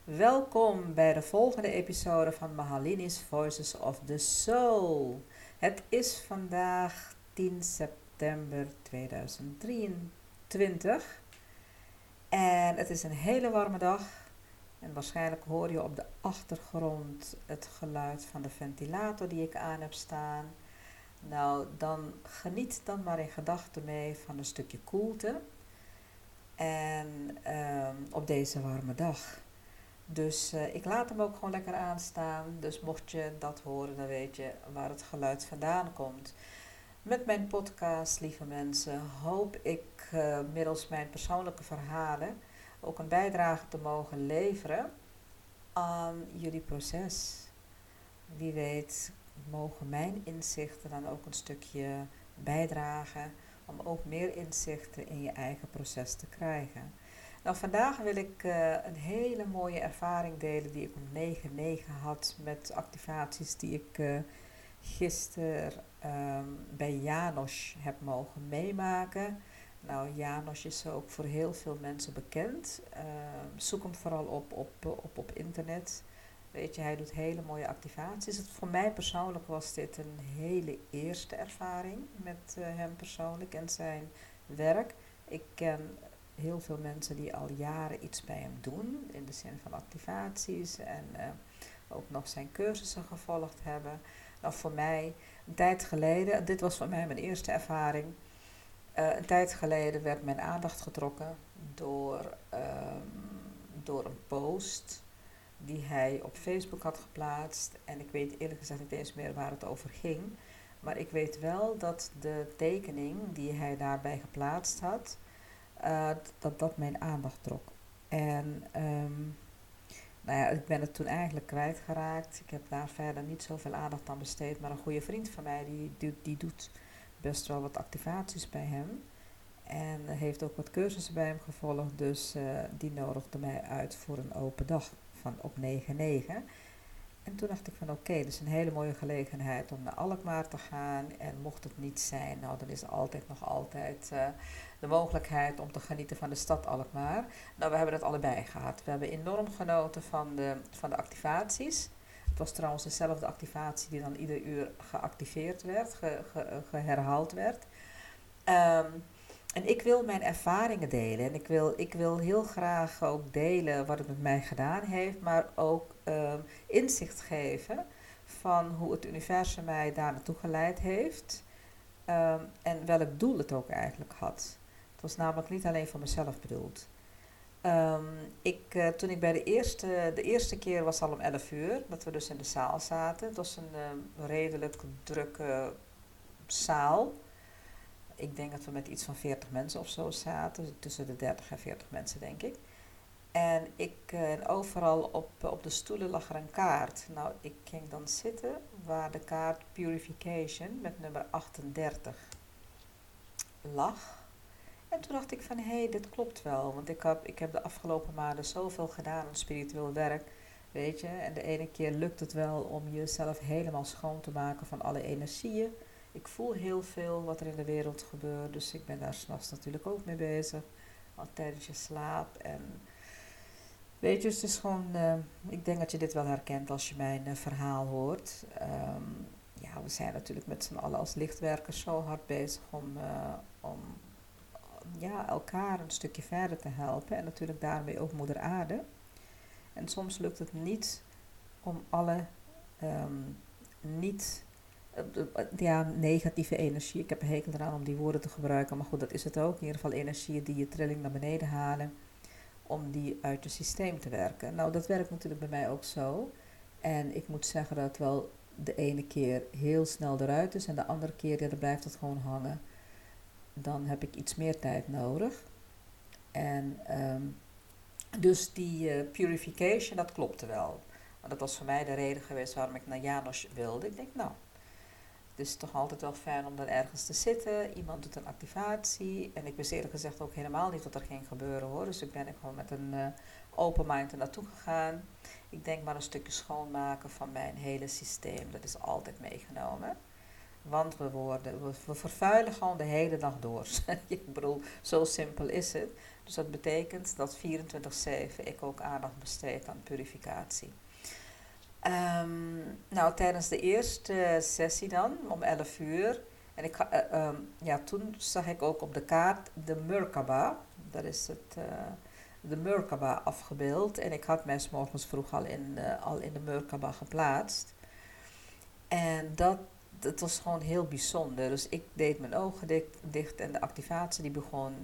Welkom bij de volgende episode van Mahalini's Voices of the Soul. Het is vandaag 10 september 2023 en het is een hele warme dag. En waarschijnlijk hoor je op de achtergrond het geluid van de ventilator die ik aan heb staan. Nou, dan geniet dan maar in gedachten mee van een stukje koelte en op deze warme dag. Dus ik laat hem ook gewoon lekker aanstaan. Dus mocht je dat horen, dan weet je waar het geluid vandaan komt. Met mijn podcast, lieve mensen, hoop ik middels mijn persoonlijke verhalen ook een bijdrage te mogen leveren aan jullie proces. Wie weet mogen mijn inzichten dan ook een stukje bijdragen om ook meer inzichten in je eigen proces te krijgen. Nou, vandaag wil ik een hele mooie ervaring delen die ik om 9-9 had met activaties die ik gisteren bij Janos heb mogen meemaken. Nou, Janos is ook voor heel veel mensen bekend. Zoek hem vooral op internet. Weet je, hij doet hele mooie activaties. Voor mij persoonlijk was dit een hele eerste ervaring met hem persoonlijk en zijn werk. Ik ken heel veel mensen die al jaren iets bij hem doen, in de zin van activaties en ook nog zijn cursussen gevolgd hebben. Nou, voor mij, een tijd geleden, dit was voor mij mijn eerste ervaring, een tijd geleden werd mijn aandacht getrokken door een post die hij op Facebook had geplaatst. En ik weet eerlijk gezegd niet eens meer waar het over ging. Maar ik weet wel dat de tekening die hij daarbij geplaatst had, dat mijn aandacht trok. En nou ja, ik ben het toen eigenlijk kwijtgeraakt. Ik heb daar verder niet zoveel aandacht aan besteed. Maar een goede vriend van mij, die doet best wel wat activaties bij hem. En heeft ook wat cursussen bij hem gevolgd. Dus die nodigde mij uit voor een open dag van op 9-9. En toen dacht ik van oké, dit is een hele mooie gelegenheid om naar Alkmaar te gaan. En mocht het niet zijn, nou dan is er nog altijd de mogelijkheid om te genieten van de stad Alkmaar. Nou, we hebben het allebei gehad. We hebben enorm genoten van de activaties. Het was trouwens dezelfde activatie die dan ieder uur geactiveerd werd, geherhaald werd. En ik wil mijn ervaringen delen. En ik wil heel graag ook delen wat het met mij gedaan heeft. Maar ook inzicht geven van hoe het universum mij daar naartoe geleid heeft. En welk doel het ook eigenlijk had. Het was namelijk niet alleen voor mezelf bedoeld. Toen ik bij de eerste keer was al om 11 uur. Dat we dus in de zaal zaten. Het was een redelijk drukke zaal. Ik denk dat we met iets van 40 mensen of zo zaten. Tussen de 30 en 40 mensen, denk ik. En overal op de stoelen lag er een kaart. Nou, ik ging dan zitten waar de kaart Purification met nummer 38 lag. En toen dacht ik van, hé, dit klopt wel. Want ik heb de afgelopen maanden zoveel gedaan aan spiritueel werk. Weet je, en de ene keer lukt het wel om jezelf helemaal schoon te maken van alle energieën. Ik voel heel veel wat er in de wereld gebeurt, dus ik ben daar 's nachts natuurlijk ook mee bezig. Al tijdens je slaap. En weet je, het is gewoon, ik denk dat je dit wel herkent als je mijn verhaal hoort. Ja, we zijn natuurlijk met z'n allen als lichtwerkers zo hard bezig om ja, elkaar een stukje verder te helpen. En natuurlijk daarmee ook Moeder Aarde. En soms lukt het niet om alle niet ja, negatieve energie. Ik heb een hekel eraan om die woorden te gebruiken, maar goed, dat is het ook. In ieder geval energieën die je trilling naar beneden halen, om die uit je systeem te werken. Nou, dat werkt natuurlijk bij mij ook zo. En ik moet zeggen dat het wel de ene keer heel snel eruit is en de andere keer, ja, dan blijft het gewoon hangen. Dan heb ik iets meer tijd nodig. En dus die purification, dat klopte wel. Want dat was voor mij de reden geweest waarom ik naar Janos wilde. Ik denk, nou, het is toch altijd wel fijn om dan ergens te zitten. Iemand doet een activatie. En ik wist eerlijk gezegd ook helemaal niet wat er ging gebeuren hoor. Dus ik ben gewoon met een open mind er naartoe gegaan. Ik denk maar een stukje schoonmaken van mijn hele systeem. Dat is altijd meegenomen. Want we vervuilen gewoon de hele dag door. Ik bedoel, zo simpel is het. Dus dat betekent dat 24/7 ik ook aandacht besteed aan purificatie. Nou, tijdens de eerste sessie dan, om 11 uur. En toen zag ik ook op de kaart de Merkaba. Dat is de Merkaba afgebeeld. En ik had mij 's morgens vroeg al in de Merkaba geplaatst. En dat was gewoon heel bijzonder. Dus ik deed mijn ogen dicht en de activatie die begon.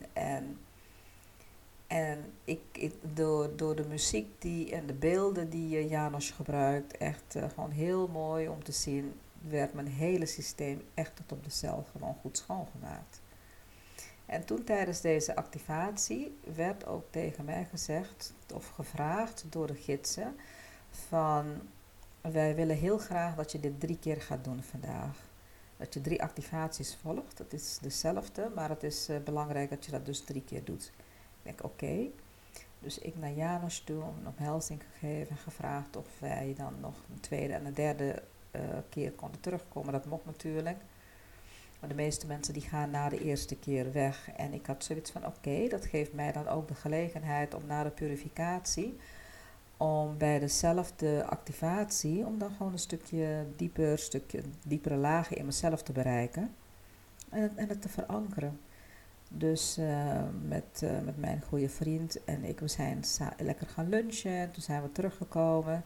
En door de muziek en de beelden die Janos gebruikt, echt gewoon heel mooi om te zien, werd mijn hele systeem echt tot op de cel gewoon goed schoongemaakt. En toen tijdens deze activatie werd ook tegen mij gezegd of gevraagd door de gidsen van wij willen heel graag dat je dit 3 keer gaat doen vandaag. Dat je 3 activaties volgt. Het is dezelfde, maar het is belangrijk dat je dat dus 3 keer doet. Ik denk oké. Dus ik naar Janos toe, een omhelzing gegeven en gevraagd of wij dan nog een tweede en een derde keer konden terugkomen. Dat mocht natuurlijk. Maar de meeste mensen die gaan na de eerste keer weg. En ik had zoiets van oké, dat geeft mij dan ook de gelegenheid om na de purificatie, om bij dezelfde activatie, om dan gewoon een stukje diepere lagen in mezelf te bereiken. En het te verankeren. Dus met mijn goede vriend en ik, we zijn lekker gaan lunchen. Toen zijn we teruggekomen.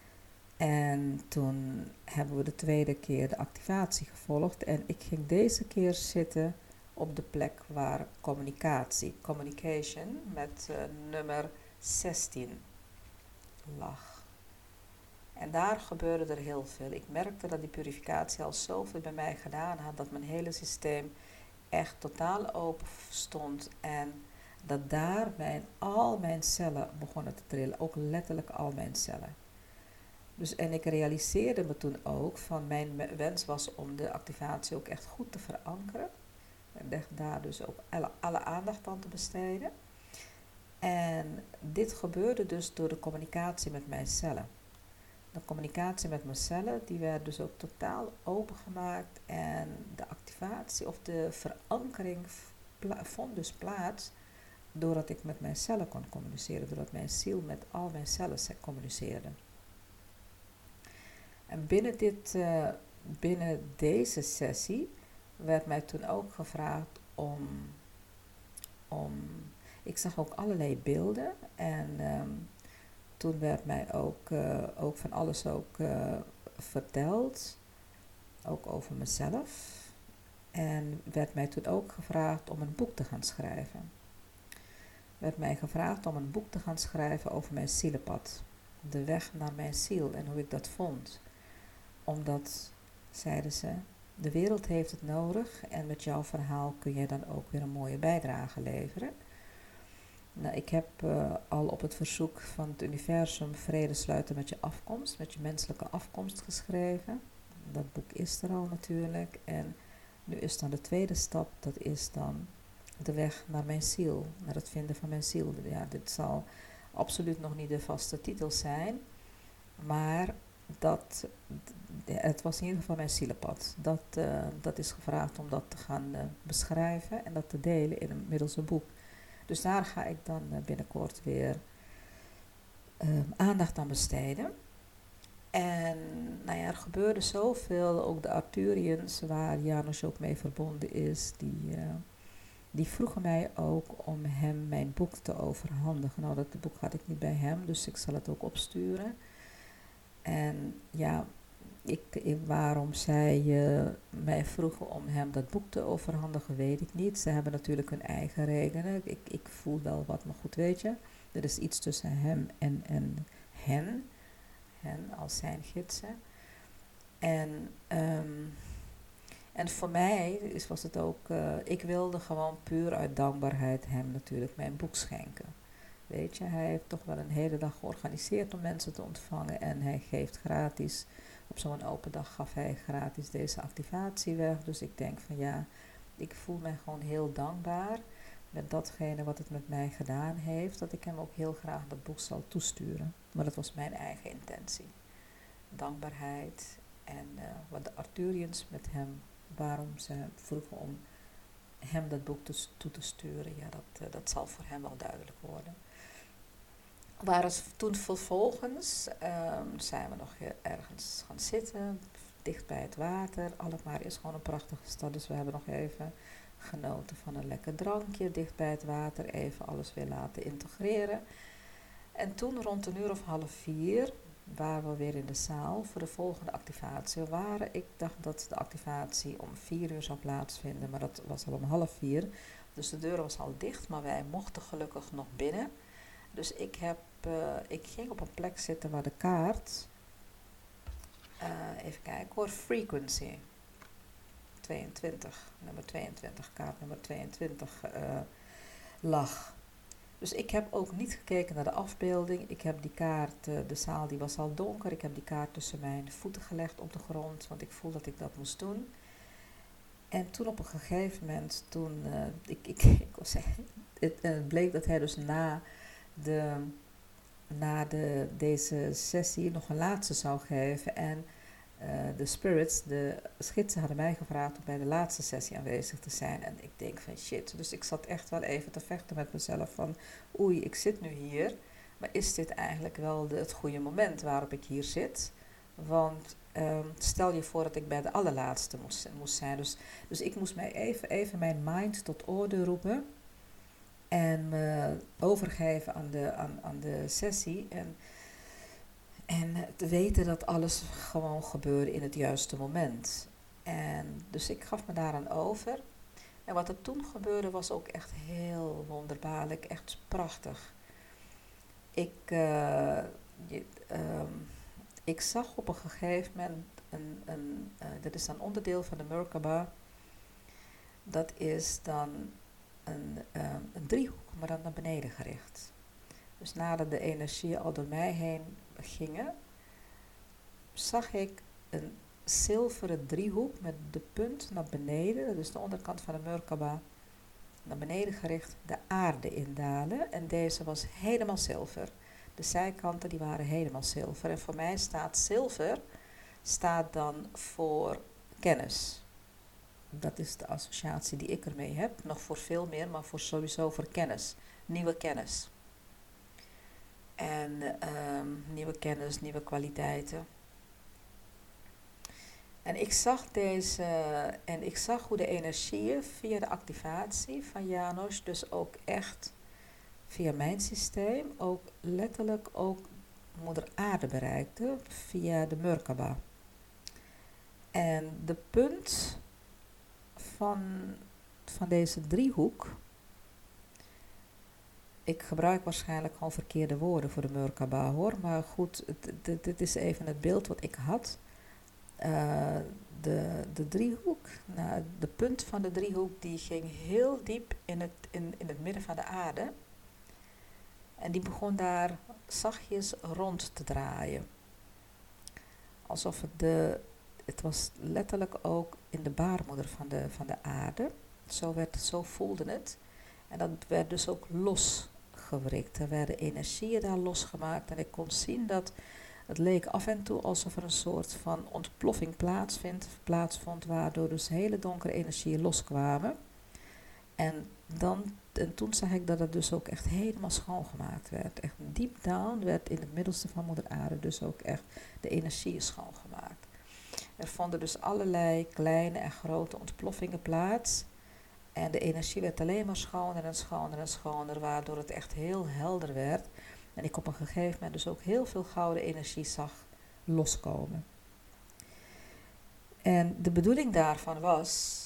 En toen hebben we de tweede keer de activatie gevolgd. En ik ging deze keer zitten op de plek waar communication, met nummer 16 lag. En daar gebeurde er heel veel. Ik merkte dat die purificatie al zoveel bij mij gedaan had, dat mijn hele systeem echt totaal open stond en dat daar al mijn cellen begonnen te trillen, ook letterlijk al mijn cellen. Dus, en ik realiseerde me toen ook van mijn wens was om de activatie ook echt goed te verankeren. En daar dus ook alle aandacht aan te besteden. En dit gebeurde dus door de communicatie met mijn cellen. De communicatie met mijn cellen, die werd dus ook totaal opengemaakt. En de activatie of de verankering vond dus plaats doordat ik met mijn cellen kon communiceren. Doordat mijn ziel met al mijn cellen communiceerde. En binnen deze sessie werd mij toen ook gevraagd om ik zag ook allerlei beelden en toen werd mij ook van alles verteld, ook over mezelf. En werd mij toen ook gevraagd om een boek te gaan schrijven. Werd mij gevraagd om een boek te gaan schrijven over mijn zielenpad. De weg naar mijn ziel en hoe ik dat vond. Omdat, zeiden ze, de wereld heeft het nodig en met jouw verhaal kun je dan ook weer een mooie bijdrage leveren. Nou, ik heb al op het verzoek van het universum Vrede sluiten met je afkomst, met je menselijke afkomst geschreven. Dat boek is er al natuurlijk. En nu is dan de tweede stap, dat is dan de weg naar mijn ziel, naar het vinden van mijn ziel. Ja, dit zal absoluut nog niet de vaste titel zijn, maar het was in ieder geval mijn zielenpad. Dat is gevraagd om dat te gaan beschrijven en dat te delen middels een boek. Dus daar ga ik dan binnenkort weer aandacht aan besteden. En nou ja, er gebeurde zoveel, ook de Arthurians, waar Janos ook mee verbonden is, die vroegen mij ook om hem mijn boek te overhandigen. Nou, dat boek had ik niet bij hem, dus ik zal het ook opsturen. En ja, waarom zij mij vroegen om hem dat boek te overhandigen, weet ik niet. Ze hebben natuurlijk hun eigen redenen. Ik voel wel wat, maar goed, weet je. Er is iets tussen hem en hen als zijn gidsen. En voor mij was het ook, ik wilde gewoon puur uit dankbaarheid hem natuurlijk mijn boek schenken. Weet je, hij heeft toch wel een hele dag georganiseerd om mensen te ontvangen en hij geeft gratis, op zo'n open dag gaf hij gratis deze activatie weg. Dus ik denk van ja, ik voel mij gewoon heel dankbaar met datgene wat het met mij gedaan heeft, dat ik hem ook heel graag dat boek zal toesturen. Maar dat was mijn eigen intentie. Dankbaarheid en wat de Arthurians met hem waarom ze vroegen om hem dat boek toe te sturen. Ja, dat zal voor hem wel duidelijk worden. Toen vervolgens zijn we nog ergens gaan zitten, dicht bij het water. Alkmaar is gewoon een prachtige stad, dus we hebben nog even genoten van een lekker drankje dicht bij het water. Even alles weer laten integreren. En toen rond 3:30 waren we weer in de zaal voor de volgende activatie. Ik dacht dat de activatie om 4 zou plaatsvinden, maar dat was al om 3:30. Dus de deur was al dicht, maar wij mochten gelukkig nog binnen. Dus ik ging op een plek zitten waar de kaart, even kijken hoor, frequency 22, nummer 22, kaart nummer 22 lag. Dus ik heb ook niet gekeken naar de afbeelding. Ik heb die kaart, de zaal die was al donker, ik heb die kaart tussen mijn voeten gelegd op de grond, want ik voelde dat ik dat moest doen. En toen op een gegeven moment, het bleek dat hij dus na deze sessie nog een laatste zou geven. En de spirits, de gidsen hadden mij gevraagd om bij de laatste sessie aanwezig te zijn. En ik denk van shit. Dus ik zat echt wel even te vechten met mezelf van oei, ik zit nu hier. Maar is dit eigenlijk wel het goede moment waarop ik hier zit? Want stel je voor dat ik bij de allerlaatste moest zijn. Dus ik moest mij even mijn mind tot orde roepen. En me overgeven aan de sessie. En te weten dat alles gewoon gebeurde in het juiste moment. En dus ik gaf me daaraan over. En wat er toen gebeurde was ook echt heel wonderbaarlijk. Echt prachtig. Ik zag op een gegeven moment dat is een onderdeel van de Merkaba. Dat is dan een driehoek, maar dan naar beneden gericht. Dus nadat de energieën al door mij heen gingen, zag ik een zilveren driehoek met de punt naar beneden, dat is de onderkant van de Merkaba, naar beneden gericht, de aarde indalen. En deze was helemaal zilver. De zijkanten die waren helemaal zilver. En voor mij staat zilver dan voor kennis. Dat is de associatie die ik ermee heb. Nog voor veel meer, maar sowieso voor kennis. Nieuwe kennis. En nieuwe kennis, nieuwe kwaliteiten. En ik zag hoe de energieën via de activatie van Janos, dus ook echt via mijn systeem, ook letterlijk ook moeder aarde bereikte via de Merkaba. En de punt van deze driehoek, ik gebruik waarschijnlijk gewoon verkeerde woorden voor de Merkaba hoor, maar goed, dit is even het beeld wat ik had. De driehoek, de punt van de driehoek die ging heel diep in het midden van de aarde. En die begon daar zachtjes rond te draaien. Alsof het was letterlijk ook in de baarmoeder van de aarde. Zo voelde het. En dat werd dus ook losgewrikt. Er werden energieën daar losgemaakt. En ik kon zien dat het leek af en toe alsof er een soort van ontploffing plaatsvond. Waardoor dus hele donkere energieën loskwamen. En toen zag ik dat het dus ook echt helemaal schoongemaakt werd. Echt deep down werd in het middelste van moeder aarde dus ook echt de energieën schoongemaakt. Er vonden dus allerlei kleine en grote ontploffingen plaats. En de energie werd alleen maar schoner en schoner en schoner, waardoor het echt heel helder werd. En ik op een gegeven moment dus ook heel veel gouden energie zag loskomen. En de bedoeling daarvan was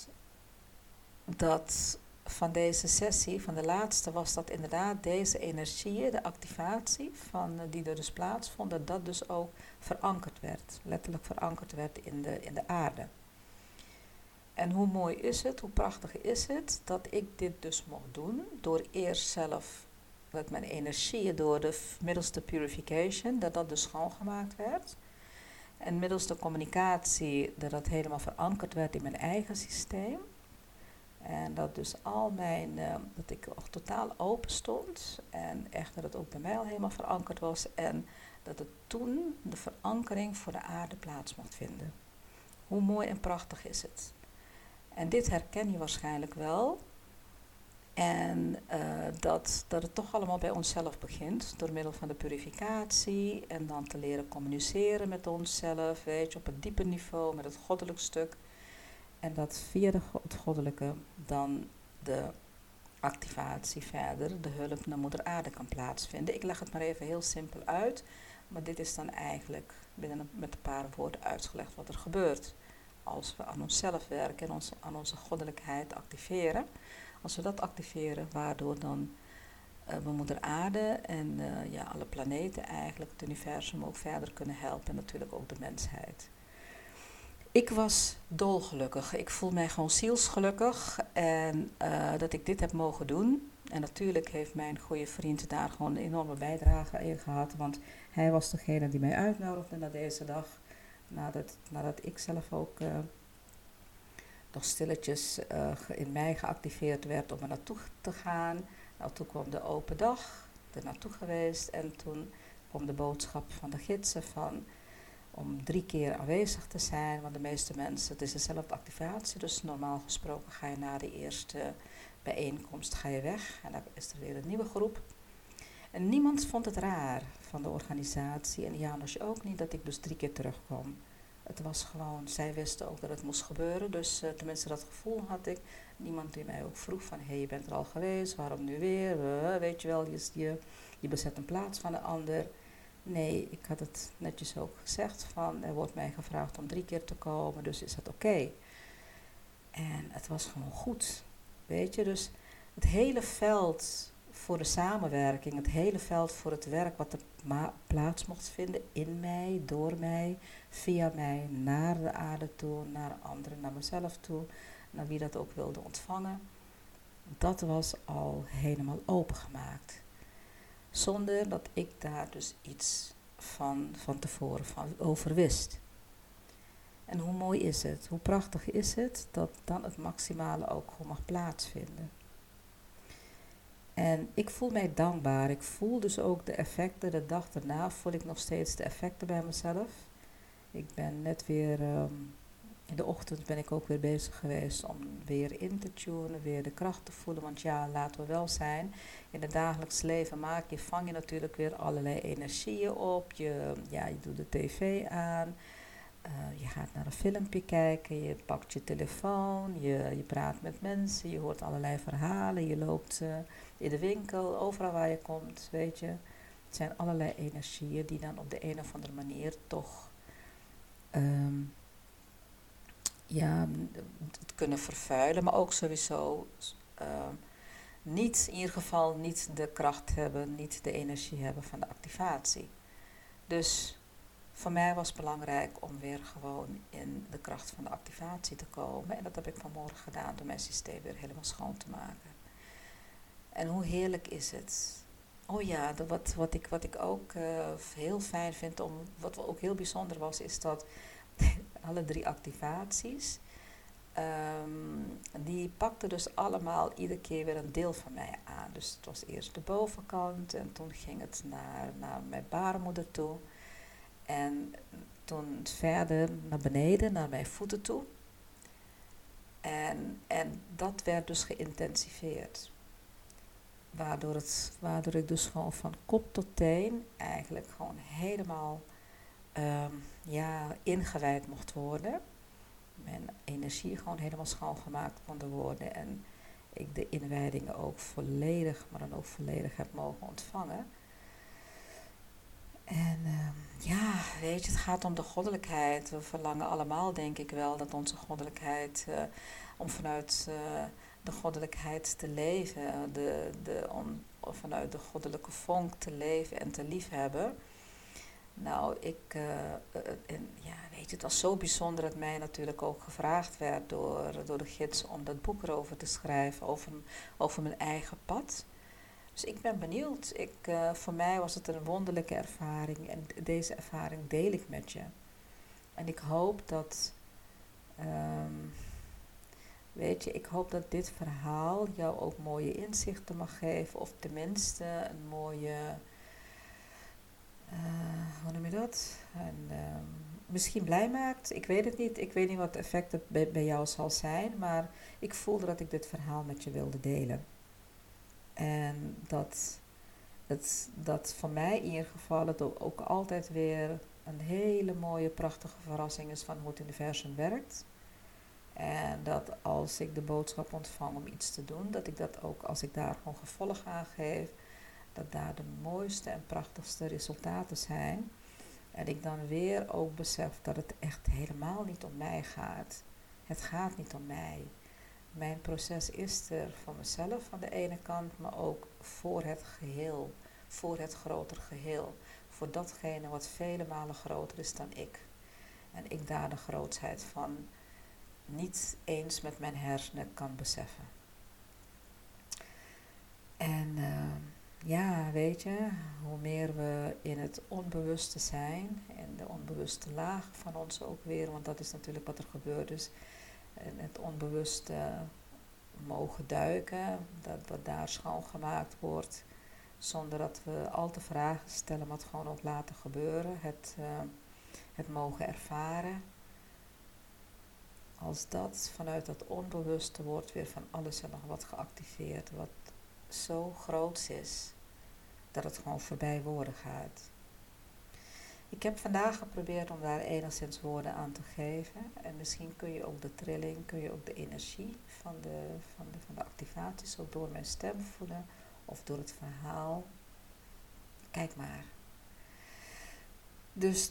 dat van deze sessie, van de laatste, was dat inderdaad deze energieën, de activatie die er dus plaatsvond, dat dus ook verankerd werd. Letterlijk verankerd werd in de aarde. En hoe mooi is het, hoe prachtig is het dat ik dit dus mocht doen, door eerst zelf met mijn energieën, door middels de purification, dat dus schoongemaakt werd. En middels de communicatie, dat helemaal verankerd werd in mijn eigen systeem. En dat dus dat ik totaal open stond. En echt dat het ook bij mij al helemaal verankerd was. En dat het toen de verankering voor de aarde plaats mocht vinden. Hoe mooi en prachtig is het. En dit herken je waarschijnlijk wel. En dat het toch allemaal bij onszelf begint, door middel van de purificatie en dan te leren communiceren met onszelf, weet je, op een dieper niveau, met het goddelijk stuk. En dat via het goddelijke dan de activatie verder, de hulp naar moeder aarde kan plaatsvinden. Ik leg het maar even heel simpel uit, maar dit is dan eigenlijk met een paar woorden uitgelegd wat er gebeurt als we aan onszelf werken en aan onze goddelijkheid activeren. Als we dat activeren, waardoor dan we moeder aarde en alle planeten eigenlijk, het universum ook verder kunnen helpen en natuurlijk ook de mensheid. Ik was dolgelukkig. Ik voel mij gewoon zielsgelukkig en dat ik dit heb mogen doen. En natuurlijk heeft mijn goede vriend daar gewoon een enorme bijdrage in gehad, want hij was degene die mij uitnodigde naar deze dag. Nadat ik zelf ook nog stilletjes in mij geactiveerd werd om er naartoe te gaan. Nou, toen kwam de open dag, er naartoe geweest en toen kwam de boodschap van de gidsen van om 3 keer aanwezig te zijn, want de meeste mensen, het is dezelfde activatie, dus normaal gesproken ga je na de eerste bijeenkomst ga je weg en dan is er weer een nieuwe groep. En niemand vond het raar van de organisatie en Janos ook niet dat ik dus 3 keer terugkwam. Het was gewoon, zij wisten ook dat het moest gebeuren, dus tenminste dat gevoel had ik. Niemand die mij ook vroeg van, je bent er al geweest, waarom nu weer? Weet je wel, je bezet een plaats van de ander. Nee, ik had het netjes ook gezegd van, er wordt mij gevraagd om 3 keer te komen, dus is dat oké. En het was gewoon goed, weet je. Dus het hele veld voor de samenwerking, het hele veld voor het werk wat er plaats mocht vinden in mij, door mij, via mij, naar de aarde toe, naar anderen, naar mezelf toe, naar wie dat ook wilde ontvangen. Dat was al helemaal opengemaakt. Zonder dat ik daar dus iets van tevoren over wist. En hoe mooi is het, hoe prachtig is het, dat dan het maximale ook gewoon mag plaatsvinden. En ik voel mij dankbaar. Ik voel dus ook de effecten. De dag daarna voel ik nog steeds de effecten bij mezelf. Ik ben net weer, in de ochtend ben ik ook weer bezig geweest om weer in te tunen, weer de kracht te voelen. Want ja, laten we wel zijn, in het dagelijks leven vang je natuurlijk weer allerlei energieën op. Je doet de tv aan. Je gaat naar een filmpje kijken, je pakt je telefoon, je praat met mensen, je hoort allerlei verhalen, je loopt in de winkel, overal waar je komt, weet je. Het zijn allerlei energieën die dan op de een of andere manier toch het kunnen vervuilen, maar ook sowieso in ieder geval niet de kracht hebben, niet de energie hebben van de activatie. Dus voor mij was het belangrijk om weer gewoon in de kracht van de activatie te komen. En dat heb ik vanmorgen gedaan door mijn systeem weer helemaal schoon te maken. En hoe heerlijk is het. Oh ja, wat ik ook heel fijn vind, wat ook heel bijzonder was, is dat alle 3 activaties, die pakten dus allemaal iedere keer weer een deel van mij aan. Dus het was eerst de bovenkant en toen ging het naar mijn baarmoeder toe. En toen verder naar beneden, naar mijn voeten toe. En dat werd dus geïntensiveerd. Waardoor ik dus gewoon van kop tot teen eigenlijk gewoon helemaal ingewijd mocht worden. Mijn energie gewoon helemaal schoongemaakt kon worden. En ik de inwijdingen ook volledig, maar dan ook volledig heb mogen ontvangen. En weet je, het gaat om de goddelijkheid. We verlangen allemaal, denk ik wel, dat onze goddelijkheid, om vanuit de goddelijkheid te leven, vanuit de goddelijke vonk te leven en te liefhebben. Nou, weet je, het was zo bijzonder dat mij natuurlijk ook gevraagd werd door de gids om dat boek erover te schrijven, over mijn eigen pad. Dus ik ben benieuwd. Voor mij was het een wonderlijke ervaring en deze ervaring deel ik met je. En ik hoop dat, ik hoop dat dit verhaal jou ook mooie inzichten mag geven. Of tenminste een mooie, hoe noem je dat? misschien blij maakt. Ik weet het niet. Ik weet niet wat het effect bij jou zal zijn. Maar ik voelde dat ik dit verhaal met je wilde delen. En dat voor mij in ieder geval het ook altijd weer een hele mooie, prachtige verrassing is van hoe het universum werkt. En dat als ik de boodschap ontvang om iets te doen, dat ik dat ook, als ik daar gewoon gevolg aan geef, dat daar de mooiste en prachtigste resultaten zijn. En ik dan weer ook besef dat het echt helemaal niet om mij gaat. Het gaat niet om mij. Mijn proces is er voor mezelf aan de ene kant, maar ook voor het geheel, voor het groter geheel. Voor datgene wat vele malen groter is dan ik. En ik daar de grootheid van niet eens met mijn hersenen kan beseffen. En ja, weet je, hoe meer we in het onbewuste zijn, en de onbewuste laag van ons ook weer, want dat is natuurlijk wat er gebeurt, dus in het onbewuste mogen duiken, dat wat daar schoongemaakt wordt, zonder dat we al te vragen stellen, maar het gewoon ook laten gebeuren, het mogen ervaren. Als dat vanuit dat onbewuste wordt weer van alles en nog wat geactiveerd, wat zo groots is, dat het gewoon voorbij woorden gaat. Ik heb vandaag geprobeerd om daar enigszins woorden aan te geven. En misschien kun je ook de trilling, kun je ook de energie van de activaties ook door mijn stem voelen of door het verhaal. Kijk maar. Dus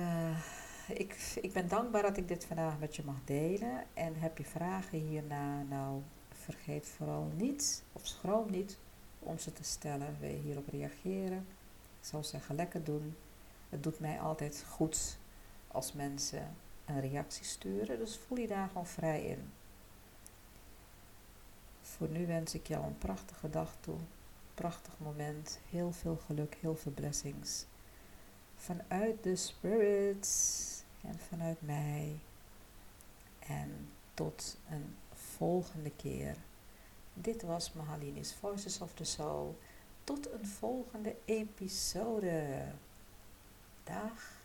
ik ben dankbaar dat ik dit vandaag met je mag delen. En heb je vragen hierna, nou vergeet vooral niet, of schroom niet, om ze te stellen. Wil je hierop reageren? Ik zou zeggen, lekker doen. Het doet mij altijd goed als mensen een reactie sturen. Dus voel je daar gewoon vrij in. Voor nu wens ik jou een prachtige dag toe. Prachtig moment. Heel veel geluk, heel veel blessings. Vanuit de spirits en vanuit mij. En tot een volgende keer. Dit was Mahalini's Voices of the Soul. Tot een volgende episode. Dag.